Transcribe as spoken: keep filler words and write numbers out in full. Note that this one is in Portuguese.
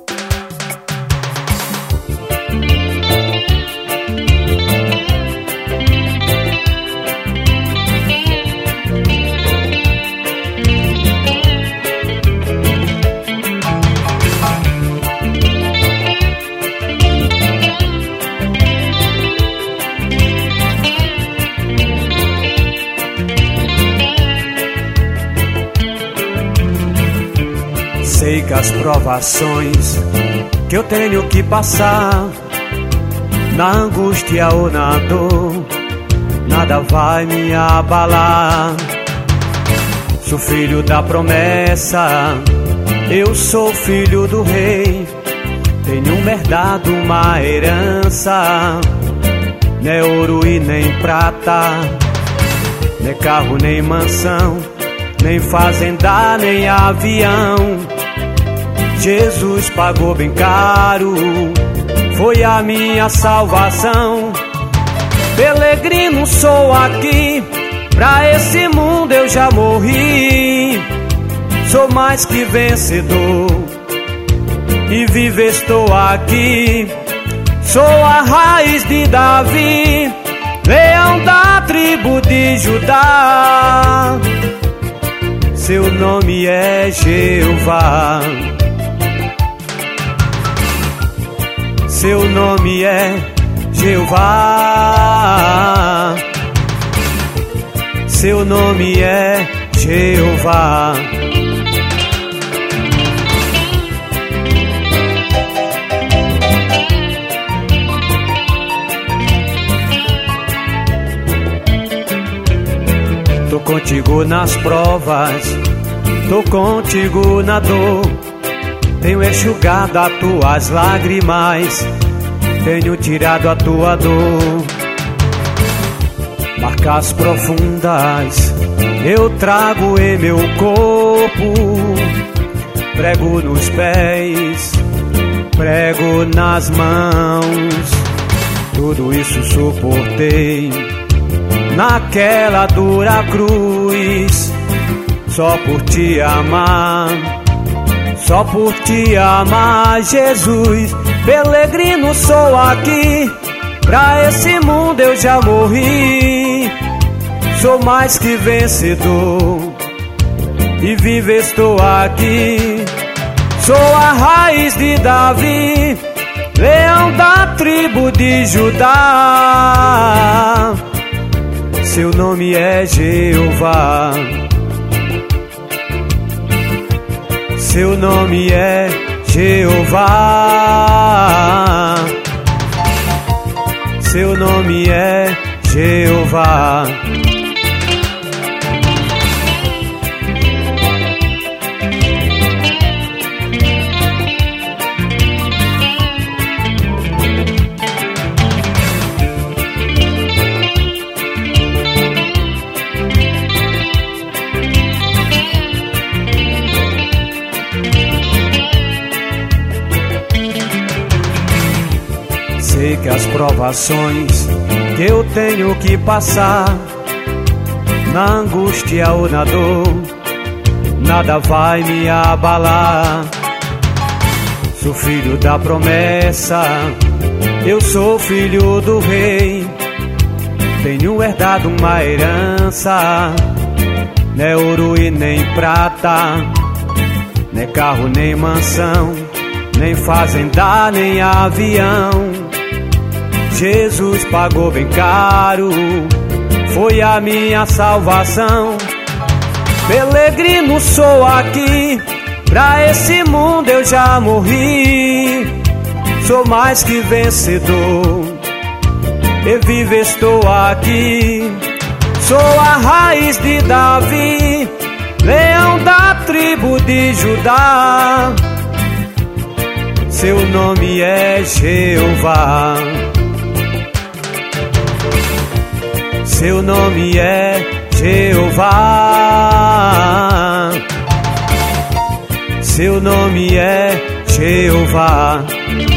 Sei que as provações que eu tenho que passar, na angústia ou na dor, nada vai me abalar. Sou filho da promessa, eu sou filho do rei. Tenho herdado uma herança, não é ouro e nem prata, não é carro nem mansão, nem fazenda nem avião. Jesus pagou bem caro, foi a minha salvação. Peregrino sou aqui, pra esse mundo eu já morri. Sou mais que vencedor, e vivo estou aqui. Sou a raiz de Davi, leão da tribo de Judá. Seu nome é Jeová. Seu nome é Jeová. Seu nome é Jeová. Tô contigo nas provas, tô contigo na dor. Tenho enxugado as tuas lágrimas, tenho tirado a tua dor. Marcas profundas eu trago em meu corpo, prego nos pés, prego nas mãos. Tudo isso suportei naquela dura cruz, só por te amar, só por te amar, Jesus. Peregrino sou aqui, pra esse mundo eu já morri. Sou mais que vencedor, e vivo estou aqui. Sou a raiz de Davi, leão da tribo de Judá. Seu nome é Jeová. Seu nome é Jeová. Seu nome é Jeová. Sei que as provações que eu tenho que passar, na angústia ou na dor, nada vai me abalar. Sou filho da promessa, eu sou filho do rei. Tenho herdado uma herança, não é ouro e nem prata, não é carro nem mansão, nem fazenda nem avião. Jesus pagou bem caro, foi a minha salvação. Peregrino sou aqui, pra esse mundo eu já morri. Sou mais que vencedor, e vivo estou aqui. Sou a raiz de Davi, leão da tribo de Judá. Seu nome é Jeová. Seu nome é Jeová. Seu nome é Jeová.